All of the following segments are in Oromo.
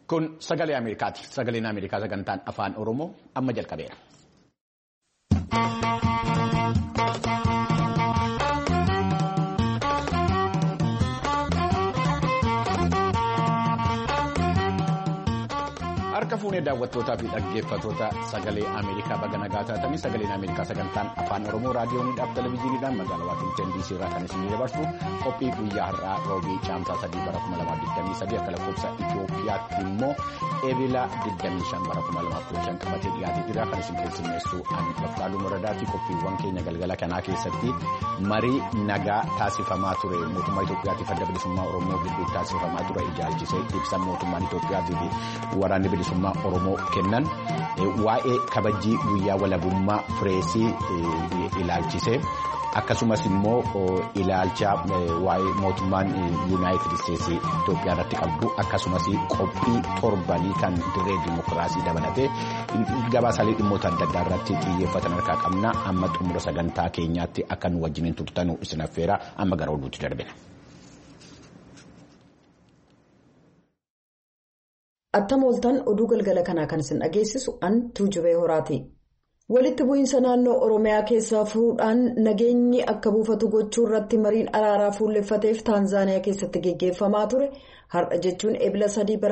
Kun sagalee Ameerikaati. Sagaleen Ameerikaa sagantaan afaan Oromoo amma jalqabeera. Harka fuunee daawwattootaa fi dhaggeeffattoota sagalee Ameerikaa baga nagaa taatanii sagaleen Ameerikaa sagantaan afaan Oromoo raadiyooniidhaaf televezyiiniidhaan magaalaa Waashingtan DC irraa kan isin dabarsu qophii guyyaa har'aa roobii caamsaa 3 bara 2023 akka lakkoofsa Itoophiyaatti immoo eebila 25 bara 2015 qabatee dhiyaatee jira kan isin keessummeessu Anbafqaaduu Moradaati. Qophiiwwan keenya galgala kanaa keessatti marii nagaa taasifamaa ture mootummaa Itoophiyaatiif adda bilisummaa Oromoo gidduu taasifamaa ture ilaalchisee ibsa mootummaan Itoophiyaatiif waraanni bilisummaa Oromoo kennan waa'ee kabajii guyyaa walabummaa pireesii ilaalchisee akkasumas immoo ilaalcha waa'ee mootummaan Yuunaayitid Isteetsii Itoophiyaa irratti qabdu akkasumas qophii torbanii kan dirree dimokiraasii dabalatee gabaasaalee dhimmoota adda addaa irratti xiyyeeffatan harkaa qabna. Amma xumura sagantaa keenyaatti akka nu wajjiniin turtanu isin affeera. Amma gara oduutti darbina. Attam ooltan oduu galgala kanaa kan isin dhageessisu an Tuujubee Horaati. Walitti bu'iinsa naannoo Oromiyaa keessaa fuudhaan nageenyi akka buufatu gochuu irratti mariin araaraa fuulleffateef Taanzaaniyaa keessatti geggeeffamaa ture har'a jechuun eebila 3 bara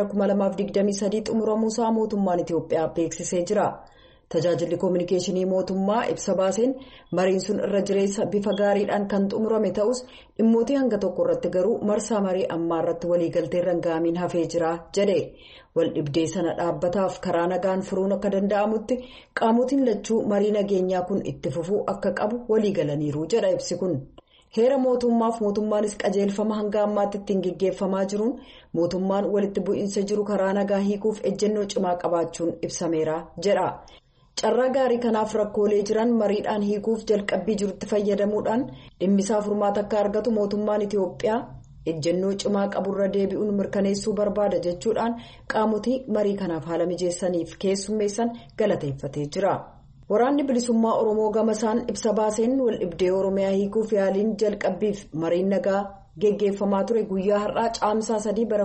2023 xumuramuusaa mootummaan Itoophiyaa beeksisee jira. Tajaajilli koominikeeshinii mootummaa ibsa baaseen mariin sun irra jireessa bifa gaariidhaan kan xumurame ta'us dhimmootii hanga tokko irratti garuu marsaa marii ammaa irratti waliigaltee rangaamiin hafee jira jedhe. Waldhibdee sana dhaabbataaf karaa nagaan furuun akka danda'amutti qaamotiin lachuu marii nageenyaa kun itti fufuu akka qabu waliigalaniiru jedha ibsi kun. Heera mootummaaf mootummaanis qajeelfama hanga ammaatti ittiin geggeeffamaa jiruun mootummaan walitti bu'iinsa jiru karaa nagaa hiikuuf ejjennoo cimaa qabaachuun ibsameera jedha. Carraa gaarii kanaaf rakkoolee jiran mariidhaan hiikuuf jalqabbii jirutti fayyadamuudhaan dhimmisaa furmaata akka argatu mootummaan Itoophiyaa ejjennoo cimaa qaburra deebi'uun mirkaneessuu barbaada jechuudhaan qaamotii marii kanaaf haala mijeessaniif keessummeessan galateeffatee jira. Waraanni bilisummaa Oromoo gamasaan ibsa baaseen waldhibdee Oromiyaa hiikuuf yaaliin jalqabbiif mariin nagaa geggeeffamaa ture guyyaa har'aa caamsaa 3 bara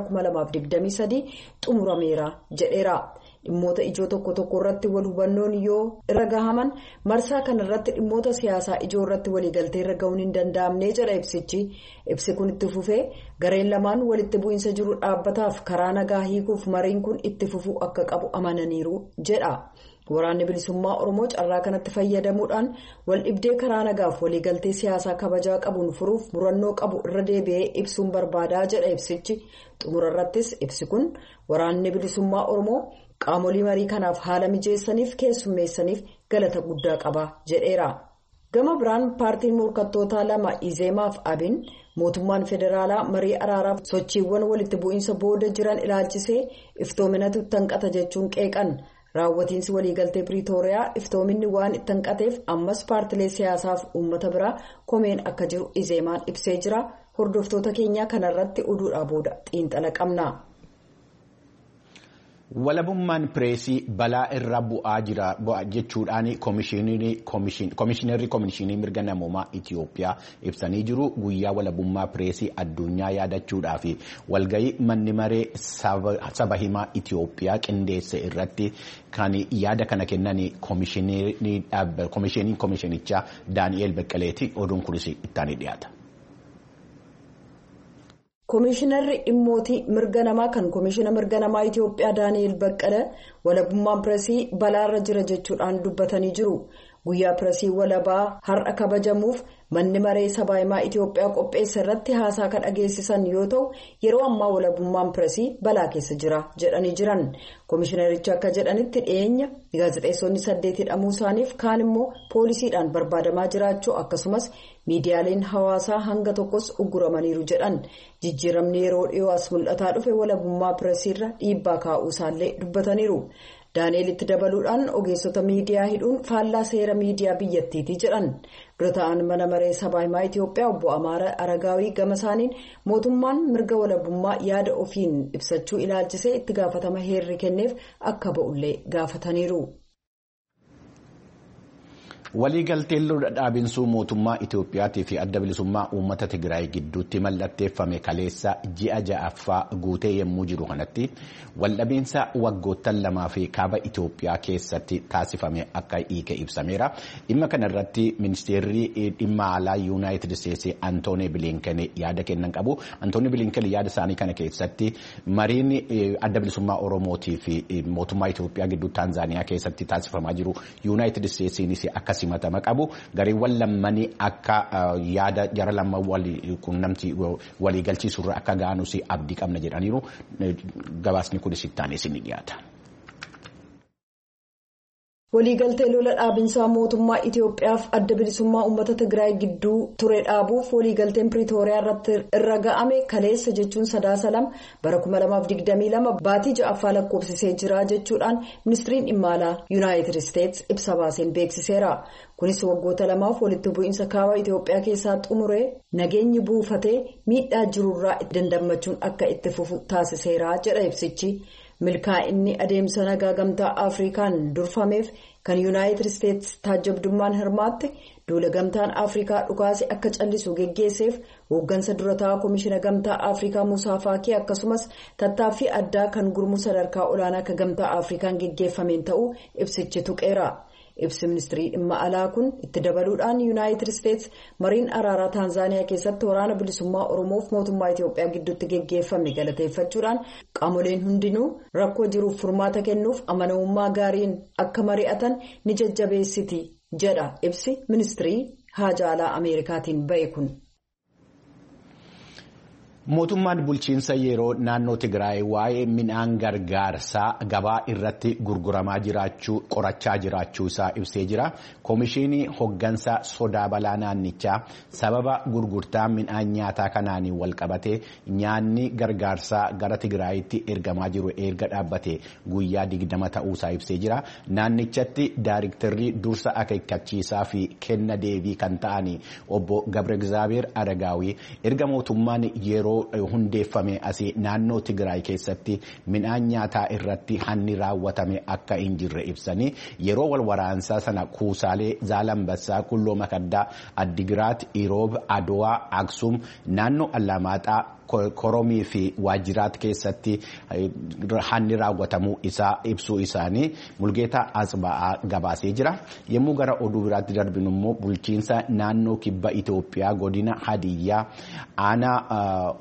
2023 xumurameera jedheera. Dhimmoota ijoo tokko tokko irratti wal hubannoon yoo irra gahaman marsaa kana irratti dhimmoota siyaasaa ijoo irratti waliigaltee irra gahuun hin danda'amne jedha ibsichi. Ibsi kun itti fufee gareen lamaan walitti bu'iinsa jiru dhaabbataaf karaa nagaa hiikuuf mariin kun itti fufuu akka qabu amananiiru jedha. Waraanni bilisummaa Oromoo carraa kanatti fayyadamuudhaan waldhibdee karaa nagaaf waliigaltee siyaasaa kabajaa qabuun furuuf murannoo qabu irra deebi'ee ibsuun barbaadaa jedha ibsichi. Xumura irrattis ibsi kun waraanni bilisummaa Oromoo qaamolee marii kanaaf haala mijeessaniif keessummeessaniif galata guddaa qaba jedheera. Gama biraan paartiin morkattootaa lama Izeemaaf Abin mootummaan federaalaa marii araaraaf sochiiwwan walitti bu'iinsa booda jiran ilaalchisee iftoominatu tanqata jechuun qeeqan. Raawwatiinsi waliigaltee Piriitooriyaa iftoominni waan itti hanqateef ammas paartilee siyaasaaf uummata biraa komeen akka jiru Izeemaan ibsee jira. Hordoftoota keenyaa kanarratti oduudhaa booda xiinxala qabna. Walabummaan pireesii balaa irra bu'aa jira jechuudhaan koomishinarri mirga namoomaa Itoophiyaa ibsanii jiru. Guyyaa walabummaa pireesii addunyaa yaadachuudhaaf walgahii manni maree saba himaa Itoophiyaa qindeesse irratti kan yaada kana kennan koomishinichaa Daani'eel Beqqeleeti. Oduun kunis ittaanii dhiyaata. Koomishinarri dhimmootii mirga namaa kan koomishina mirga namaa Itoophiyaa Daani'eel Beqqelee walabummaan pireesii balaarra jira jechuudhaan dubbatanii jiru. Guyyaa pireesii walabaa har'a kabajamuuf manni maree sabaa himaa Itoophiyaa qopheesse irratti haasaa kan dhageessisan yoo ta'u yeroo ammaa walabummaan pireesii balaa keessa jira jedhanii jiran. Koomishinarichi akka jedhanitti dhiyeenya gaazexeessonni 8 hidhamuu isaaniif kaan immoo poolisiidhaan barbaadamaa jiraachuu akkasumas miidiyaaleen hawaasaa hanga tokkos ugguramaniiru jedhan. Jijjiiramni yeroo dhiyoo as mul'ataa dhufe walabummaa pireesiirra dhiibbaa kaa'uu isaallee dubbataniiru. Daani'eel itti dabaluudhaan ogeessota miidiyaa hidhuun faallaa seera miidiyaa biyyattiiti jedhan. Dura ta'an mana maree sabaa himaa Itoophiyaa obbo Amaara Aragaawii gama isaaniin mootummaan mirga walabummaa yaada ofiin ibsachuu ilaalchisee itti gaafatama heerri kenneef akka ba'ullee gaafataniiru. Waliigalteen lola dhaabinsuu mootummaa Itoophiyaatii fi adda bilisummaa uummata Tigraay gidduutti mallatteeffame kaleessa ji'a ja'affaa guutee yommuu jiru kanatti waldhabiinsa waggoottan lamaa fi kaaba Itoophiyaa keessatti taasifame akka hiike ibsameera. Dhimma kanarratti ministeerri dhimma alaa Yuunaayitid Isteetsi Antoonii Bilinken yaada kennan qabu. Antoonii Bilinken yaada isaanii kana keessatti mariin adda bilisummaa Oromootii fi mootummaa Itoophiyaa gidduu Taanzaaniyaa keessatti taasifamaa jiru Yuunaayitid Isteetsiinis akka simatama qabu. Gareewwan lammanii akka yaada jara lamman quunnamtii waliigalchiisurra akka ga'anus abdii qabna jedhaniiru. Gabaasni kunis ittaanis ni dhiyaata. Waliigaltee lola dhaabinsaa mootummaa Itoophiyaaf adda bilisummaa uummata Tigraay gidduu ture dhaabuuf waliigalteen Piriitooriyaa irratti irra ga'ame kaleessa jechuun sadaasa lama bara 2022 baatii ja'affaa lakkoofsisee jira jechuudhaan ministiriin dhimma alaa Yuunaayitid Isteetsi ibsa baaseen beeksiseera. Kunis waggoota lamaaf walitti bu'iinsa kaaba Itoophiyaa keessaa xumuree nageenyi buufatee miidhaa jirurraa dandammachuun akka itti fufu taasiseera jedha ibsichi. Milkaa'inni adeemsa nagaa gamtaa Afrikaan durfameef kan Yuunaayitid Isteetsi taajjabdummaan hirmaatte duula gamtaan Afrikaa dhukaase akka callisu geggeesseef hooggansa durataa Komishina Gamtaa Afrikaa Musaa Faakii akkasumas tattaaffii addaa kan gurmuu sadarkaa olaanaa akka gamtaa Afrikaan geggeeffameen ta'uu ibsichi tuqeera. Ibsi ministirii dhimma alaa kun itti dabaluudhaan Yuunaayitid Isteetsi mariin araaraa Taanzaaniyaa keessatti waraana bilisummaa Oromoof mootummaa Itoophiyaa gidduutti geggeeffame galateeffachuudhaan qaamoleen hundinuu rakkoo jiruuf furmaata kennuuf amanamummaa gaariin akka mari'atan ni jajjabeessiti jedha ibsi ministirii haajaa alaa Ameerikaatiin ba'e kun. Mootummaan bulchiinsa yeroo naannoo Tigraay waa'ee midhaan gargaarsaa gabaa irratti gurguramaa jiraachuu qorachaa jiraachuu isaa ibsee jira. Komishinii hoggansa sodaa balaa naannichaa sababa gurgurtaa midhaan nyaataa kanaan walqabatee nyaanni gargaarsaa gara Tigraayitti ergamaa jiru erga dhaabbate guyyaa 20 ta'uu isaa ibsee jira. Naannichatti daayiriktarrii dursa akeekkachiisaa fi kenna deebii kan ta'an obbo Gabre Egzaabeer Aragaawii erga mootummaan yeroo hundeeffame asii naannoo Tigraay keessatti midhaan nyaataa irratti hanni raawwatame akka hin jirre ibsanii yeroo wal waraansaa sana kuusaalee Zaalambassaa, Qulloo Makaddaa, Addigiraat, Iroob, Adowaa, Aksum, naannoo Allamaaxaa, Koromii fi Waajjiraat keessatti hanni raawwatamuu isaa ibsuu isaanii Mulgeetaa Asba'aa gabaasee jira. Yommuu gara oduu biraatti darbinu immoo bulchiinsa naannoo kibba Itoophiyaa godina Hadiyyaa aanaa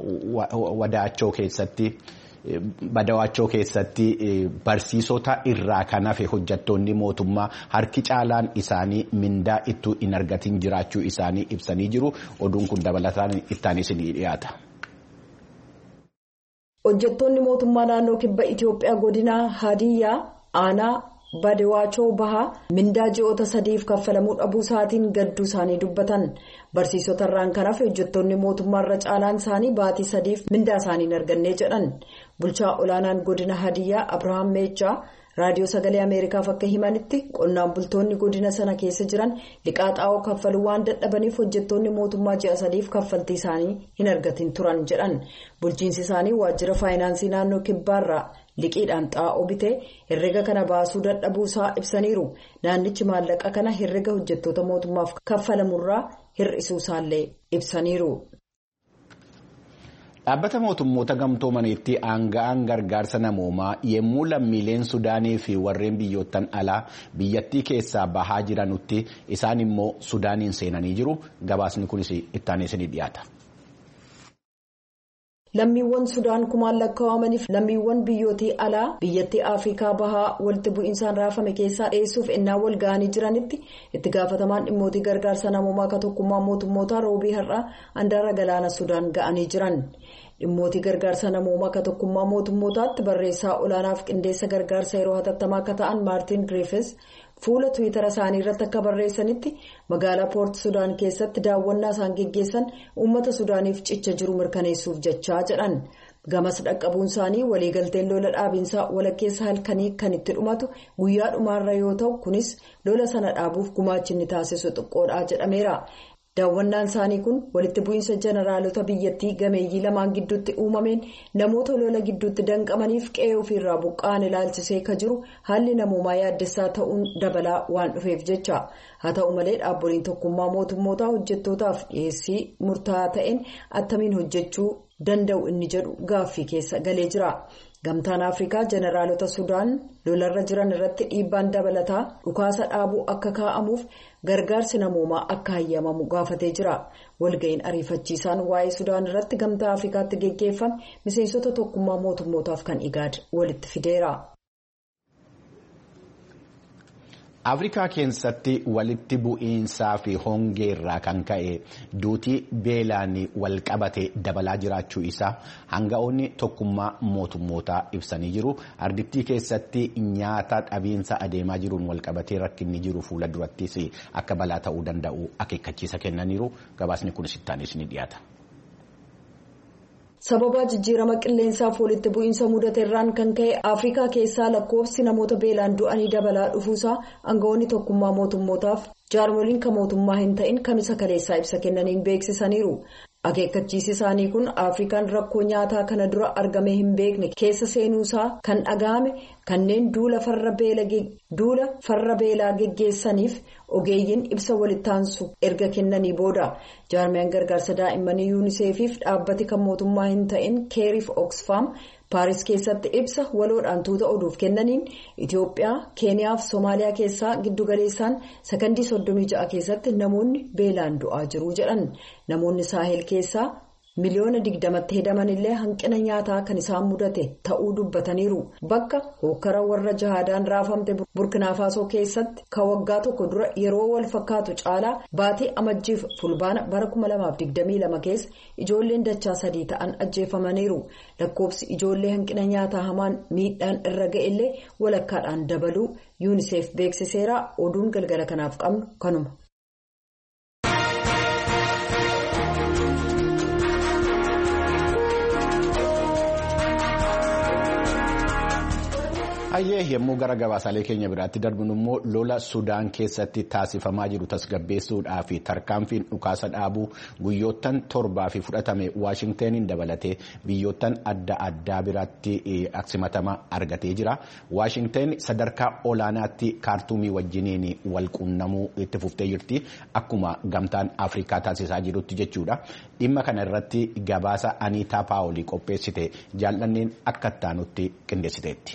Badawaachoo keessatti barsiisota irraa kan hafe hojjettoonni mootummaa harki caalaan isaanii mindaa ittuu hin argatin jiraachuu isaanii ibsanii jiru. Oduun kun dabalataan ittaanis ni dhiyaata. Hojjettoonni mootummaa naannoo kibba Itoophiyaa godina Hadiyyaa aanaa Badawaachoo bahaa mindaa ji'oota 3 kaffalamuu dhabuu isaatiin gadduu isaanii dubbatan. Barsiisota irraan kan hafe hojjettoonni mootummaa irra caalaan isaanii baatii 3 mindaa isaanii hin arganne jedhan. Bulchaa olaanaan godina Hadiyyaa Abrahaam Meechaa raadiyoo sagalee Ameerikaaf akka himanitti qonnaan bultoonni godina sana keessa jiran liqaa xaa'oo kaffaluu waan dadhabaniif hojjettoonni mootummaa ji'a 3 kaffaltii isaanii hin argatin turan jedhan. Bulchiinsi isaanii waajjira faayinaansii naannoo kibbaarraa liqiidhaan xaa'oo bitee herrega kana baasuu dadhabuu isaa ibsaniiru. Naannichi maallaqa kana herrega hojjettoota mootummaaf kaffalamurraa hir'isuu isaallee ibsaniiru. Dhaabbata mootummoota gamtoomaniitti aanga'aan gargaarsa namoomaa yommuu lammiileen Sudaanii fi warreen biyyoottan alaa biyyattii keessaa bahaa jiranutti isaan immoo Sudaaniin seenanii jiru. Gabaasni kunis ittaanis ni dhiyaata. Lammiiwwan Sudaan kumaan lakkaawamaniif lammiiwwan biyyootii alaa biyyattii Afrikaa bahaa walitti bu'iinsaan raafame keessaa dheessuuf ennaa wal ga'anii jiranitti itti gaafatamaan dhimmootii gargaarsa namoomaa ka tokkummaa mootummootaa roobii har'aa handaara galaana Sudaan ga'anii jiran. Dhimmootii gargaarsa namoomaa ka tokkummaa mootummootaatti barreessaa olaanaaf qindeessa gargaarsa yeroo hatattamaa akka ta'an Maartin Griffiths fuula Tiwiitara isaanii irratti akka barreessanitti magaalaa Poort Sudaan keessatti daawwannaa isaan geggeessan uummata Sudaaniif cicha jiru mirkaneessuuf jechaa jedhan. Gamas dhaqqabuun isaanii waliigalteen lola dhaabinsaa walakkeessa halkanii kan itti dhumatu guyyaa dhumaarra yoo ta'u kunis lola sana dhaabuuf gumaachinni taasisu xiqqoodha jedhameera. Daawwannaan isaanii kun walitti bu'iinsa jeneraalota biyyattii gameeyyii lamaan gidduutti uumameen namoota lola gidduutti danqamaniif qe'ee ofiirraa buqqa'an ilaalchisee ka jiru haalli namoomaa yaaddessaa ta'uun dabalaa waan dhufeef jecha. Haa ta'u malee dhaabbileen tokkummaa mootummootaa hojjettootaaf dhiyeessii murtaa'aa ta'een attamiin hojjechuu danda'u inni jedhu gaaffii keessa galee jira. Gamtaan Afrikaa jeneraalota Sudaan lolarra jiran irratti dhiibbaan dabalataa dhukaasa dhaabuu akka kaa'amuuf gargaarsi namoomaa akka hayyamamu gaafatee jira. Walga'iin ariifachiisaan waa'ee Sudaan irratti gamtaa Afrikaatti geggeeffame miseensota tokkummaa mootummootaaf kan IGAD walitti fideera. Afrikaa keessatti walitti bu'iinsaa fi hongeerraa kan ka'e duutii beelaan wal qabate dabalaa jiraachuu isaa hanga'oonni tokkummaa mootummootaa ibsanii jiru. Ardittii keessatti nyaata dhabiinsa adeemaa jiruun wal qabatee rakkinni jiru fuula durattis akka balaa ta'uu danda'u akeekkachiisa kennaniiru. Gabaasni kunis ittaanis ni dhiyaata. Sababa jijjiirama qilleensaaf walitti bu'iinsa mudateerraan kan ka'e Afrikaa keessaa lakkoofsi namoota beelaan du'anii dabalaa dhufuusaa aangawoonni tokkummaa mootummootaaf jaarmoliin kan mootummaa hin ta'in kamisa kaleessaa ibsa kennaniin beeksisaniiru. Akeekkachiisi isaanii kun Afrikaan rakkoo nyaataa kana dura argamee hin beekne keessa seenuusaa kan dhaga'ame kanneen duula farra beelaa geggeessaniif ogeeyyiin ibsa walittaansu erga kennanii booda. Jaarmiyaan gargaarsa daa'immanii UNICEFiif dhaabbati kan mootummaa hin ta'in Keeriif Oxfam Paaris keessatti ibsa waloodhaan tuuta oduuf kennaniin Itoophiyaa, Keeniyaa fi Somaaliyaa keessaa giddugaleessaan sakandii 36 keessatti namoonni beelaan du'aa jiru jedhan. Namoonni Saahel keessaa miliyoona 20tti hedaman illee hanqina nyaataa kan isaan mudate ta'uu dubbataniiru. Bakka hokkara warra jihaadaan raafamte Burkina Faso keessatti kan waggaa tokko dura yeroo wal fakkaatu caalaa baatii amajjiif fulbaana bara 2022 keessa ijoolleen dachaa 3 ta'an ajjeefamaniiru. Lakkoofsi ijoollee hanqina nyaataa hamaan miidhaan irra ga'e illee walakkaadhaan dabaluu UNICEF beeksiseera. Oduun galgala kanaaf qabnu kanuma. Hayyee yommuu gara gabaasaalee keenya biraatti darbinu immoo lola Sudaan keessatti taasifamaa jiru tasgabbeessuudhaa fi tarkaanfiin dhukaasa dhaabuu guyyoottan 7 fudhatame Waashingtaniin dabalatee biyyoottan adda addaa biraatti aksimatama argatee jira. Waashingtan sadarkaa olaanaatti kaartuumii wajjiniin wal quunnamuu itti fuftee jirti akkuma gamtaan Afrikaa taasisaa jirutti jechuudha. Dhimma kana irratti gabaasa Aniitaa Paawolii qopheessite jaallanneen akka ittaanutti qindeessiteetti.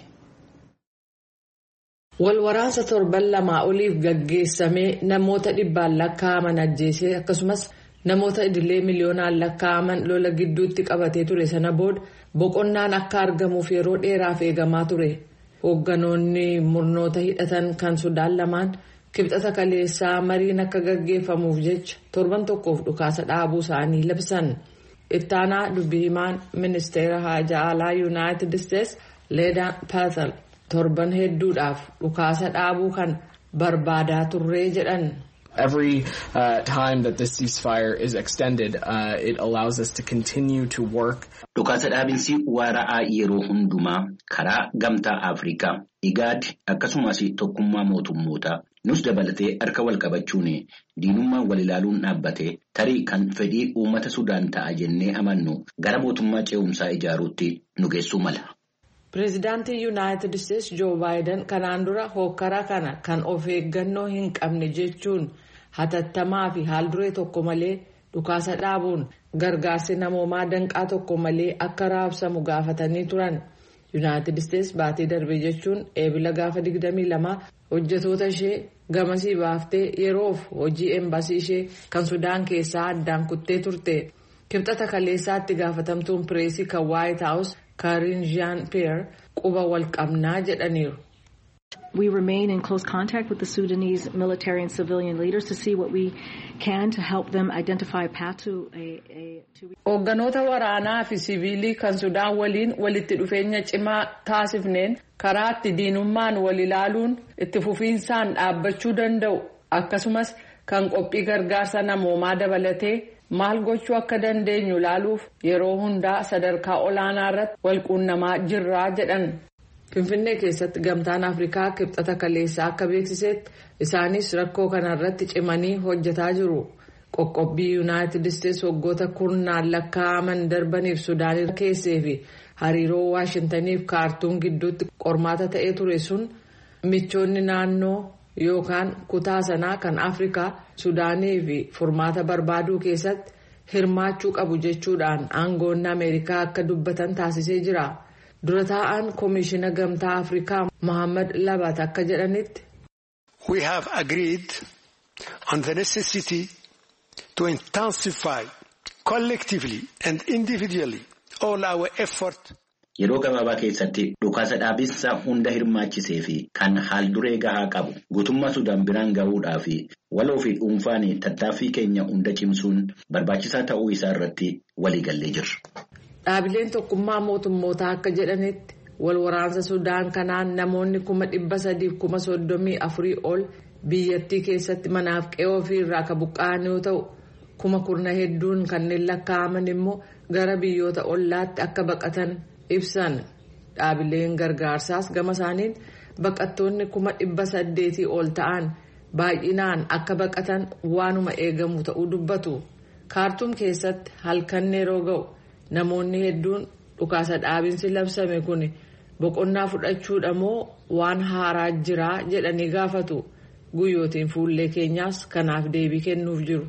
Walwaraansa 7 oliif gaggeessamee namoota 100 lakkaa'aman ajjeesee akkasumas namoota idilee miliyoonaan lakkaa'aman lola gidduutti qabatee ture sana booda boqonnaan akka argamuuf yeroo dheeraaf eegamaa ture. Hoogganoonni murnoota hidhatan kan Sudaan lamaan kibxata kaleessaa mariin akka gaggeeffamuuf jecha torban tokkoof dhukaasa dhaabuu isaanii labsan. Ittaanaa dubbii himaan ministeera haajaa alaa Yuunaayitid Isteetsi Leedaa Paatal. Torban hedduudhaaf dhukaasa dhaabuu kan barbaadaa turree jedhan. Every time that this ceasefire is extended, it allows us to continue to work. Dhukaasa dhaabinsi waara'aa yeroo hundumaa karaa gamtaa Afrikaa, IGAD akkasumas tokkummaa mootummootaa nus dabalatee harka wal qabachuun diinummaan wal ilaaluun dhaabbatee tarii kan fedhii uummata Sudaan ta'a jennee amannu gara mootummaa ce'umsaa ijaaruutti nu geessuu mala. Pireezidaantii Yuunaayitid Isteetsi Joo Baayiden kanaan dura hokkara kana kan of eeggannoo hin qabne jechuun hatattamaa fi haalduree tokko malee dhukaasa dhaabuun gargaarsi namoomaa danqaa tokko malee akka raabsamu gaafatanii turan. Yuunaayitid Isteetsi baatii darbee jechuun eebila gaafa 22 hojjetoota ishee gamasii baaftee yeroof hojii embaasii ishee kan Sudaan keessaa addaan kuttee turte. Kibxata kaleessaatti gaafatamtuun pireesii kan White House Karine Jean-Pierre quba wal qabnaa jedhaniiru. We remain in close contact with the Sudanese military and civilian leaders to see what we can to help them identify a path to Hoogganoota waraanaa fi siviilii kan Sudaan waliin walitti dhufeenya cimaa taasifneen karaa itti diinummaan wal ilaaluun itti fufiinsaan dhaabbachuu danda'u akkasumas kan qophii gargaarsa namoomaa dabalatee maal gochuu akka dandeenyu ilaaluuf yeroo hundaa sadarkaa olaanaa irratti wal quunnamaa jirraa jedhan. Finfinnee keessatti gamtaan Afrikaa kibxata kaleessaa akka beeksisetti isaanis rakkoo kanarratti cimanii hojjetaa jiru. qoqqobbii yuunaayitid isteetsi waggoota kurnaan lakkaa'aman darbaniif sudaan keessee fi hariiroo waashintaniif kaartuum gidduutti qormaata ta'ee ture sun michoonni naannoo yookaan kutaa sanaa kan afrikaa sudaanii fi furmaata barbaaduu keessatti hirmaachuu qabu jechuudhaan aangoonni ameerikaa akka dubbatan taasisee jira. dura taa'aan koomishina gamtaa afrikaa Mohaammed Labat akka jedhanitti. We have agreed on the necessity to intensify collectively and individually all our effort. Yeroo gabaabaa keessatti dhukaasa dhaabinsa hunda hirmaachisee fi kan haal duree gahaa qabu guutummaa Sudaan biraan gahuudhaa fi waloo fi dhuunfaan tattaaffii keenya hunda cimsuun barbaachisaa ta'uu isaa irratti waliigallee jirra. Dhaabileen tokkummaa mootummootaa akka jedhanitti wal waraansa Sudaan kanaan namoonni 334,000 ol biyyattii keessatti manaaf qe'oo ofii irraa kan buqqa'an yoo ta'u 10,000 hedduun kanneen lakkaa'aman immoo gara biyyoota ollaatti akka baqatan ibsan. Dhaabileen gargaarsaas gama isaaniin baqattoonni 800,000 ol ta'an baay'inaan akka baqatan waanuma eegamu ta'uu dubbatu. Kaartuum keessatti halkan yeroo ga'u namoonni hedduun dhukaasa dhaabinsi labsame kun boqonnaa fudhachuudha moo waan haaraa jira jedhanii gaafatu. Guyyootiin fuullee keenyaas kanaaf deebii kennuuf jiru.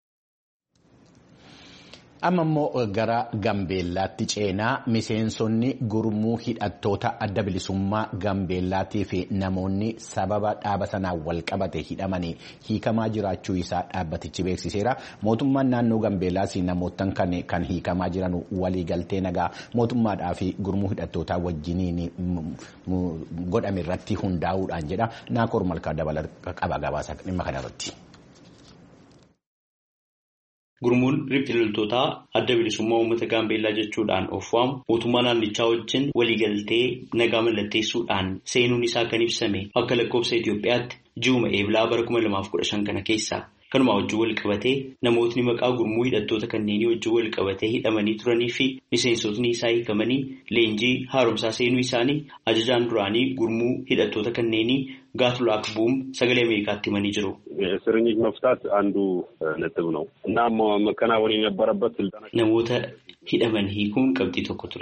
Amma immoo gara Gambeellaatti ceenaa miseensonni gurmuu hidhattoota adda bilisummaa Gambeellaatii fi namoonni sababa dhaaba sanaan wal qabate hidhamanii hiikamaa jiraachuu isaa dhaabbatichi beeksiseera. Mootummaan naannoo Gambeellaas namootaan kan hiikamaa jiran waliigaltee nagaa mootummaadhaa fi gurmuu hidhattootaa wajjiniin godhame irratti hundaa'uudhaan jedha. Naakoor Malkaa dabalata qaba gabaasa dhimma kanarratti. Gurmuun riphxee loltootaa adda bilisummaa uummata Gaambeellaa jechuudhaan of waamu mootummaa naannichaa wajjin waliigaltee nagaa mallatteessuudhaan seenuun isaa kan ibsame akka lakkoofsa Itoophiyaatti ji'uma eebilaa bara 2015 kana keessa. Kanuma wajjin wal qabatee namootni maqaa gurmuu hidhattoota kanneenii wajjin wal qabatee hidhamanii turanii fi miseensotni isaa hiikamanii leenjii haaromsaa seenuu isaanii ajajaan duraanii gurmuu hidhattoota kanneenii ጋትሉአክ ቡም ሰገሌ አሜሪካት ይመኒ ጅሩ እስረኞች መፍታት አንዱ ነጥብ ነው እና መከናወን የነበረበት ስልጣና ነሞተ ሂደመን ሂኩን ቀብጢ ተኮትሬ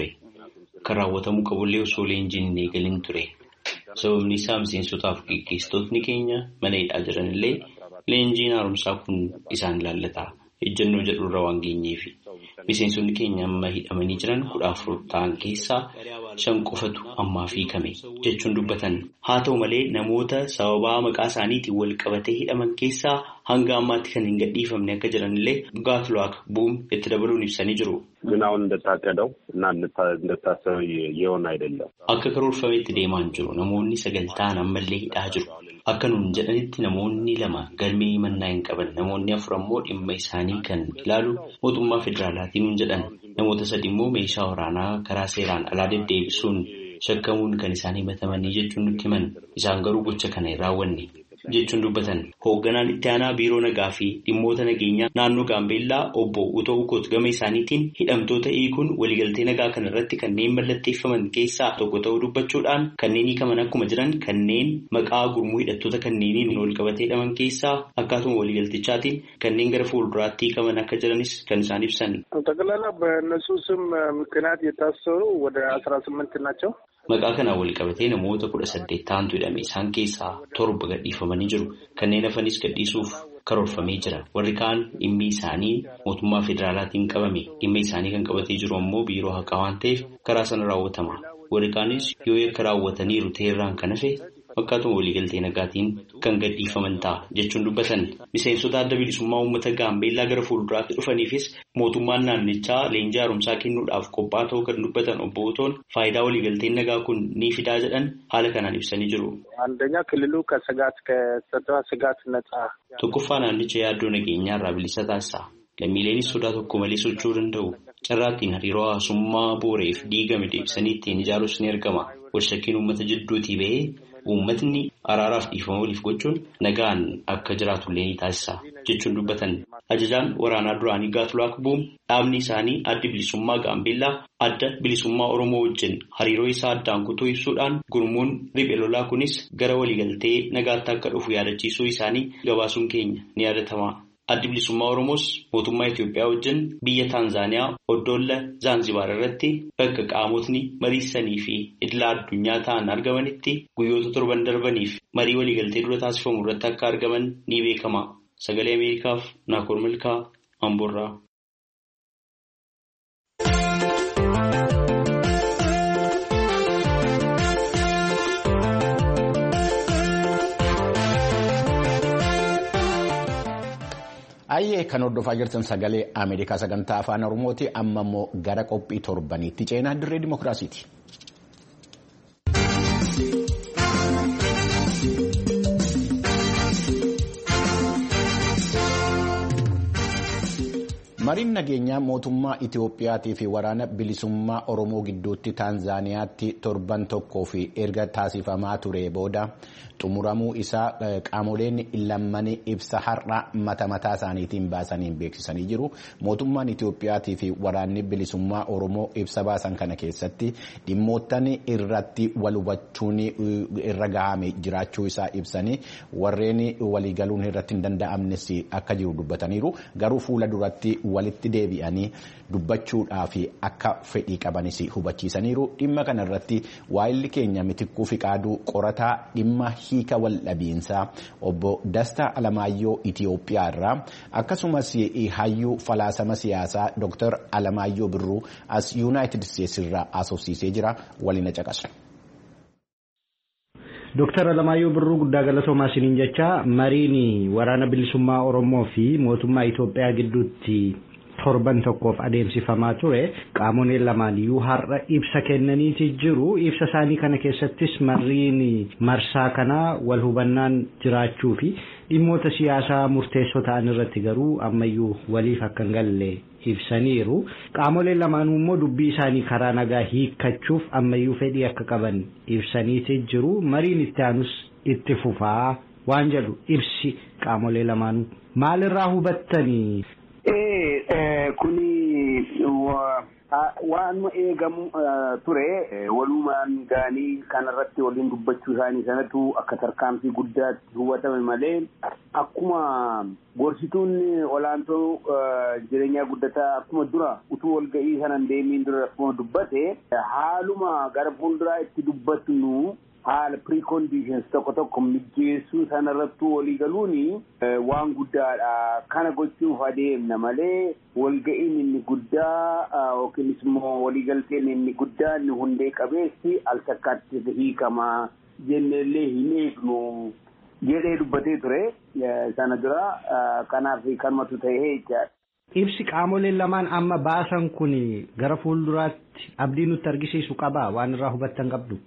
ከራወተሙ ቀቦሌው ሶሌንጂን ነገልን ቱሬ ሰውምኒ ሳምሲን ሱታፍ ቂስቶት ኒኬኛ መነይዳ ጅረንሌ ሌንጂን አሩምሳኩን ኢሳን ላለታ እጀኖ ጀዱ ረዋንጌኝፊ ሚሴንሱን ኬኛ መሂደመኒ ጅረን ኩዳፍሩ ታንኬሳ shanqofatu ammaa fi kame jechuun dubbatan haa ta'u malee namoota sababaa maqaa isaaniitiin wal qabatee hidhaman keessaa hanga ammaatti kan hin gadhiifamne akka jiranillee gaatluwaak buum itti dabaluun ibsanii jiru. Ginaawwan እንደታቀደው እና እንደታሰበው የሆነ አይደለም. Akka karoorfametti deemaa jiru namoonni 9 ta'an ammallee hidhaa jiru. Akka nuun jedhanitti namoonni 2 galmee himannaa hin qaban namoonni 4 immoo dhimma isaanii kan ilaalu mootummaa federaalaatiin nuun jedhan. Namoota 3 immoo meeshaa waraanaa karaa seeraan alaa deddeebisuun shakkamuun kan isaan himatamanii jechuun nutti himan. Isaan garuu gocha kana hin raawwanne jechuun dubbatan. Hoogganaan itti aanaa biiroo nagaa fi dhimmoota nageenyaa naannoo Gaambeellaa obbo Utoo Ukoot gama isaaniitiin hidhamtoota hiikuun waliigaltee nagaa kana irratti kanneen mallatteeffaman keessaa tokko ta'uu dubbachuudhaan kanneen hiikaman akkuma jiran kanneen maqaa gurmuu hidhattoota kanneeniin wal qabatee hidhaman keessaa akkaatuma waliigaltichaatiin kanneen gara fuulduraatti hiikaman akka jiranis kan isaan ibsan. ጠቅላላ በእነሱ ስም ምክንያት የታሰሩ ወደ 18 ናቸው. Maqaa kanaan wal qabatee namoota 18 ta'antu hidhame isaan keessaa 7 gadhiifamanii jiru. Kanneen hafanis gadhiisuuf karoorfamee jira. Warri kaan dhimmi isaanii mootummaa federaalaatiin qabame. Dhimma isaanii kan qabatee jiru ammoo biiroo haqaa waan ta'eef karaa sana raawwatama. Warri kaanis yoo yakka raawwataniiru ta'erraan kan hafe fakkaatuma waliigaltee nagaatiin kan gadhiifaman ta'a jechuun dubbatan. Miseensota adda bilisummaa uummata Gaambeellaa gara fuulduraatti dhufaniifis mootummaan naannichaa leenjii haaromsaa kennuudhaaf qophaa'aa ta'uu kan dubbatan obbo Utoon faayidaa waliigalteen nagaa kun ni fidaa jedhan haala kanaan ibsanii jiru. Tokkoffaa naannicha yaaddoo nageenyaa irraa bilisa taasisa. Lammiileenis sodaa tokko malee socho'uu danda'u. Carraattiin hariiroo hawaasummaa booreef diigame deebisanii ittiin ijaaruus ni argama. Walshakkiin uummata jidduutii ba'ee uummatni araaraaf dhiifama waliif gochuun nagaan akka jiraatullee ni taasisa jechuun dubbatan. Ajajaan waraanaa duraanii Gaatluwaak Buum dhaabni isaanii addi bilisummaa Gaambeellaa adda bilisummaa Oromoo wajjin hariiroo isaa addaan kutuu ibsuudhaan gurmuun riphee lolaa kunis gara waliigaltee nagaatti akka dhufu yaadachiisuu isaanii gabaasuun keenya ni yaadatama. Addi bilisummaa Oromoos mootummaa Itoophiyaa wajjin biyya Taanzaaniyaa Oddoolla Zaanzibaar irratti bakka qaamotni mariisanii fi idila addunyaa ta'an argamanitti guyyoota 7 darbaniif marii waliigaltee dura taasifamu irratti akka argaman ni beekama. Sagalee Ameerikaaf Naakoor Milkaa Amboorraa. Ayyee kan hordofaa jirtan sagalee Ameerikaa sagantaa afaan Oromooti. Amma immoo gara qophii torbaniitti ceenaa dirree dimookiraasiiti. Mariin nageenyaa mootummaa Itiyoophiyaatii fi waraana bilisummaa Oromoo gidduutti Taanzaaniyaatti torban tokkoo fi erga taasifamaa ture booda xumuramuu isaa qaamoleen lamman ibsa har'a mataa isaaniitiin baasaniin beeksisanii jiru. Mootummaan Itiyoophiyaatii fi waraanni bilisummaa Oromoo ibsa baasan kana keessatti dhimmoottan irratti wal hubachuun irra gahame jiraachuu isaa ibsanii warreen waliigaluun irratti hin danda'amnes akka jiru dubbataniiru. Garuu fuula duratti walitti deebi'anii dubbachuudhaaf akka fedhii qabanis hubachiisaniiru. Dhimma kana irratti waa'illi keenya Mitikkuu Fiqaaduu qorataa dhimma hiika wal dhabiinsaa obbo Dastaa Alamaayyoo Itiyoophiyaa irraa akkasumas hayyuu falaasama siyaasaa Dr. Alamaayyoo Birruu as Yuunaayitid Isteetsi irraa asoosiisee jira. Waliin caqasu. Dr. Alamaayyoo Birruu guddaa galatoomaa isiniin jecha mariin waraana bilisummaa Oromoo fi mootummaa Itoophiyaa gidduutti torban tokkoof adeemsifamaa ture qaamoleen lamaaniyyuu har'a ibsa kennaniiti jiru. Ibsa isaanii kana keessattis mariin marsaa kana wal hubannaan jiraachuu fi dhimmoota siyaasaa murteessoo ta'an irratti garuu ammayyuu waliif akka hin galle ibsaniiru. Qaamoleen lamaanuu immoo dubbii isaanii karaa nagaa hiikkachuuf ammayyuu fedhii akka qaban ibsaniiti jiru. Mariin itti aanus itti fufaa waan jedhu ibsi qaamolee lamaanuu. Maalirraa hubattanii? Kuni waan eegamu ture walumaan gaanii kanarratti waliin dubbachuu isaanii sanatu akka tarkaanfii guddaatti hubatame malee akkuma gorsituun olaantoo jireenyaa guddataa akkuma dura utuu walga'ii sanan deemiin dura akkuma dubbate haaluma gara fuulduraa itti dubbatnu haala preconditions tokko mijeessuu sanarrattuu walii galuuni waan guddaadha. Kana gochuuf adeemna malee walga'iin inni guddaa yookiinis immoo waliigalteen inni guddaa inni hundee qabeessi al takkaatti hiikamaa jenneellee hin eegnu jedhee dubbatee ture sana dura. Kanaaf kanumatu ta'ee jechaadha. Ibsi qaamoleen lamaan amma baasan kun gara fuulduraatti abdii nutti argisiisu qaba waan irraa hubattan qabdu.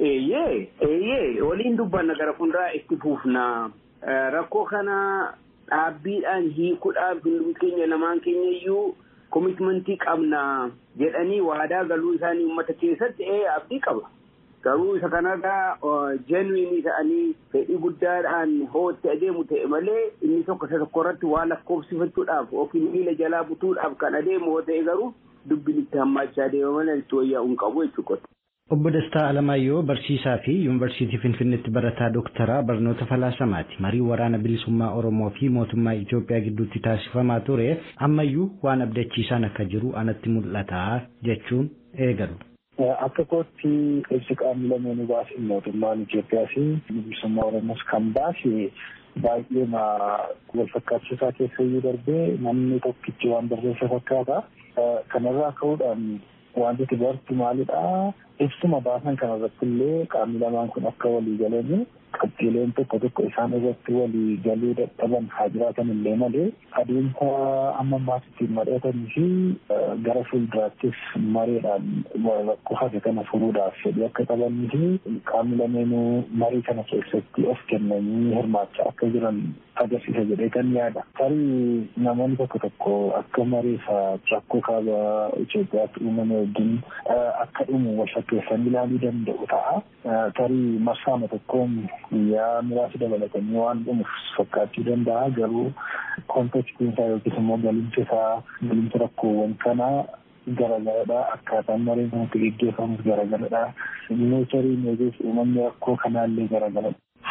Waliin dubbanna gara fuulduraa itti fufna. Rakkoo kana dhaabbiidhaan hiikuudhaaf hundumti keenya lamaan keenya iyyuu komitmentii qabna jedhanii waadaa galuu isaanii uummata keessatti abdii qaba. Garuu isa kanarraa genuinii ta'anii fedhii guddaadhaan hootti adeemu ta'e malee inni tokko irratti waa lakkoofsifachuudhaaf yookiin miila jalaa butuudhaaf kan adeemu yoo ta'e garuu dubbiin itti hammaachaa adeema malee itti wayyaa'uu hin qabu jechuudha. Obbo Dastaa Alamaayyoo barsiisaa fi Yuunivarsiitii Finfinneetti barataa Dooktaraa barnoota falaasamaati. Marii waraana bilisummaa Oromoo fi mootummaa Itoophiyaa gidduutti taasifamaa ture ammayyuu waan abdachiisaan akka jiru anatti mul'ata jechuun eegalu. Akka kootti ibsi qaamni lameenuu baase mootummaan Itoophiyaa fi bilisummaa Oromoos kan baase baay'ee wal fakkaachisaa keessa iyyuu darbee namni tokkichi waan barreessa fakkaata. Kanarraa ka'uudhaan wanti bartu maalidhaa? Ibsuma baasan kanarratti illee qaamni lamaan kun akka walii galanii qabxiileen tokko isaan irratti walii galuu dadhaban haa jiraatan illee malee adeemsa amma ammaatti mari'atanii fi gara fuulduraattis mareedhaan rakkoo hafe kana furuudhaaf fedhii akka qabanii fi qaamni lameenuu marii kana keessatti of kennanii hirmaachaa akka jiran agarsiisa jedhee kan yaada. Tarii namoonni tokko akka mariisa rakkoo kaaba Itoophiyaatti uumame wajjin akka dhumu walfakkeessanii ilaaluu danda'u ta'a. Tarii marsaama tokkoon guyyaa muraasa dabalatanii waan dhumuuf fakkaachuu danda'a. Garuu kontekstiin isaa yookiis immoo galimsa rakkoowwan kanaa garagaradha. Akkaataan mariin kanatti gaggeeffamus garagaradha. Neecharii meejees uumamni rakkoo kanaallee garagaradha.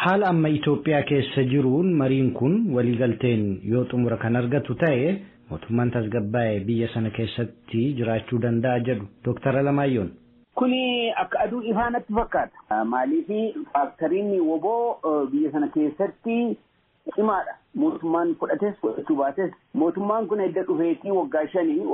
Haala amma Itoophiyaa keessa jiruun mariin kun waliigalteen yoo xumura kan argatu ta'e mootummaan tasgabbaa'ee biyya sana keessatti jiraachuu danda'a jedhu Dr. Alamaayyoon. Kuni akka aduu ifaanatti fakkaata. Maaliif faaktoriin woboo biyya sana keessatti cimaadha. Mootummaan fudhates fudhachuu baates mootummaan kun edda dhufeetii waggaa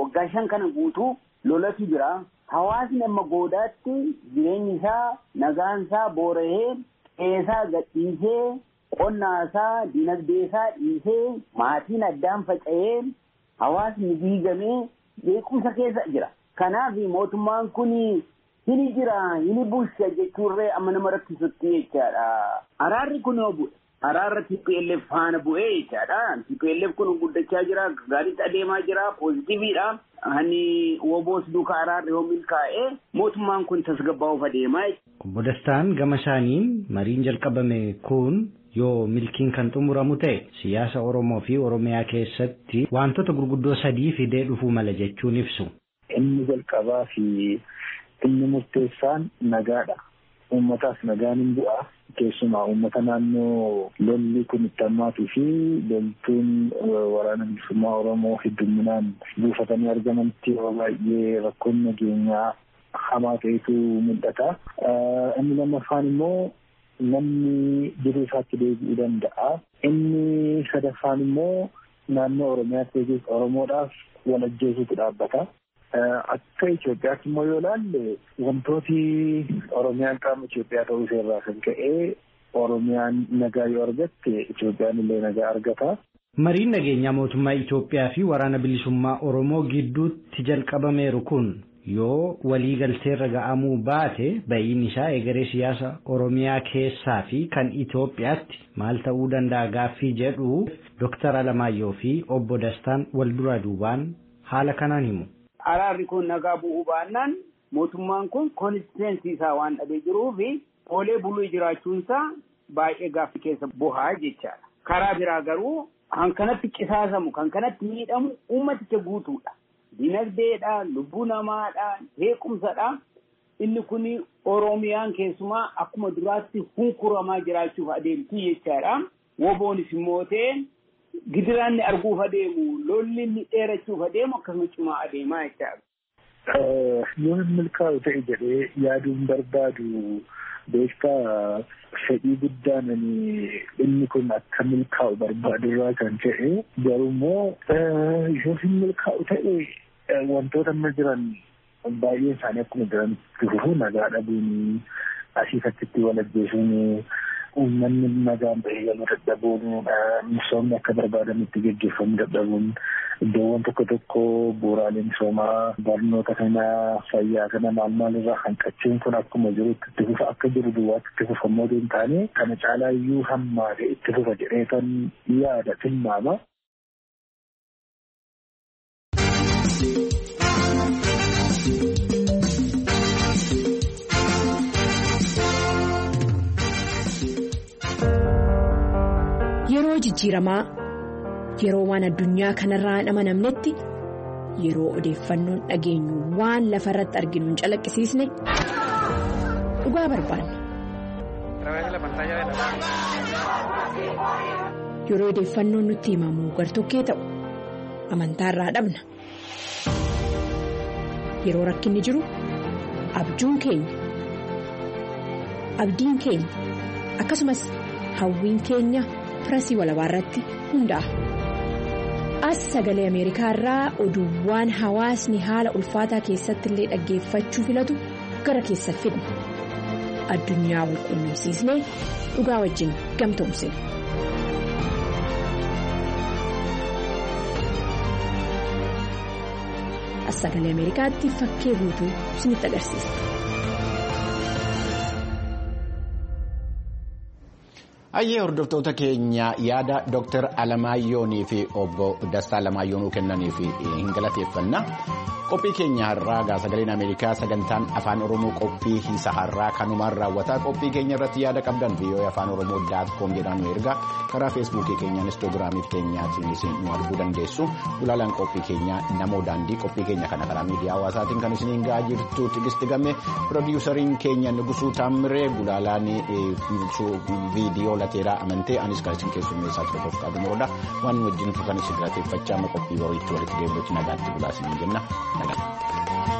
5 kana guutuu lolatu jira. Hawaasni amma goodaatti jireenyi isaa nagaan isaa boora'ee qeesaa gadhiisee qonnaa isaa dinagdee isaa dhiisee maatiin addaan faca'ee hawaasni diigamee beekumsa keessa jira. Kanaaf mootummaan kun hini jira hini bulcha jechuurree amma nama rakkisutti jechaadha. Araarri kun yoo bu'e araarra TPLF faana bu'ee jechaadha. TPLF kun guddachaa jira gaariitti adeemaa jira poozitiiviidha. Hani woboos duuka araarri yoo milkaa'ee mootummaan kun tasgabbaa'uuf adeemaa. Obbo Dastaan gama isaaniin mariin jalqabame kun yoo milkiin kan xumuramu ta'e siyaasa Oromoo fi Oromiyaa keessatti wantoota gurguddoo 3 fidee dhufuu mala jechuun ibsu. Inni jalqabaa fi inni murteessaan nagaadha. Uummataaf nagaan hin bu'a. Keessumaa uummata naannoo lolli kun itti hammaatuu fi loltuun waraana bilisummaa Oromoo hedduminaan buufatanii argamanitti yeroo baay'ee rakkoon nageenyaa hamaa ta'etu mul'ata. Inni lammaffaan immoo namni jiruu isaatti deebi'uu danda'a. Inni sadaffaan immoo naannoo Oromiyaatti Oromoodhaaf wal ajjeesuutu dhaabbata. Akka Itoophiyaatti immoo yoo ilaalle wantooti Oromiyaan qaama Itoophiyaa ta'uu irraa kan ka'e Oromiyaan nagaa yoo argatte Itoophiyaan illee nagaa argata. Mariin nageenyaa mootummaa Itoophiyaa fi waraana bilisummaa Oromoo gidduutti jalqabameeru kun yoo waliigalteerra ga'amuu baate ba'iin isaa egeree siyaasa Oromiyaa keessaa fi kan Itoophiyaatti maal ta'uu danda'a gaaffii jedhu Dr. Alamaayyoo fi Obbo Dastaan wal duraa duubaan haala kanaan himu. Araarri kun nagaa bu'uu baannaan mootummaan kun konistitensii isaa waan dhabee jiruu fi oolee buluu jiraachuunsaa baay'ee gaaffii keessa bu'aa jechaadha. Karaa biraa garuu kan kanatti qisaasamu kan kanatti miidhamu uummaticha guutuudha. Dinagdeedha, lubbuu namaadha, beekumsadha. Inni kun Oromiyaan keessumaa akkuma duraatti hunkuramaa jiraachuuf adeemtii jechaadha. Woboonis immoo ta'e gidiraanni arguuf adeemu, lolli inni dheerachuuf adeemu akkasuma cimaa adeemaa jechaadha. Yoo milkaa'u ta'e jedhee yaaduun barbaadu beektaa fedhii guddaan inni kun akka milkaa'u barbaadu irraa kan ta'e garuu yoo hin milkaa'u ta'e wantoota amma jiran baay'een isaanii akkuma jiran fufu nagaa dhabuun asii fakkiitti wal ajjeesuun uummanni nagaan bahee galuu dadhabuun misoomni akka barbaadamutti gaggeeffamu dadhabuun iddoowwan tokko tokko bu'uuraalee misoomaa barnoota kana fayyaa kana maal irraa hanqachuun kun akkuma jirutti itti fufa akka jiru duwwaatti itti fufammoo hin taane kana caalaa iyyuu hammaatee itti fufa jedhee kan yaada tilmaama. Yeroo jijjiiramaa yeroo waan addunyaa kanarraa hin amanamnetti yeroo odeeffannoon dhageenyu waan lafa irratti arginu hin calaqqisiisne dhugaa barbaanna. Yeroo odeeffannoon nutti himamu gartokkee ta'u amantaarraa dhabna. Yeroo rakkinni jiru abjuun keenya akkasumas hawwiin keenya. Pirasii walabaa irratti hundaa'a. As sagalee Ameerikaa irraa oduuwwan hawaasni haala ulfaataa keessatti illee dhaggeeffachuu filatu gara keessa fidna. Addunyaa wal quunnamsiisnee dhugaa wajjin gamtoomsina. As sagalee Ameerikaatti fakkee guutuu isinitti agarsiisa. Ayyee hordoftoota keenya yaada Dr. Alamaayyoonii fi obbo Dastaa Alamaayyoonuu kennaniif hin galateeffanna. qophii keenya har'aa sagaleen Ameerikaa sagantaan afaan Oromoo qophii isa har'aa kanumaan raawwataa qophii keenya irratti yaada qabdan voafaanoromoo.com jedhaan nu ergaa karaa feesbuukii keenya instaagiraamii keenyaatiin nu arguu dandeessu gulaalaan qophii keenya namoo daandii qophii keenya kana karaa miidiyaa hawaasaatiin kan isiniin gahaa jirtu Tigisti Gammee pirodiiyusariin keenya Nugusuu Taamiree gulaalaan viidiyoo lateeraa amantee anis kan isin keessummeessaa ture Tofqaa Dumoroodha waan wajjin turtan isin galateeffachaa qophii boriitti walitti deebinuutti nagaatti bulaa isiniin jenna.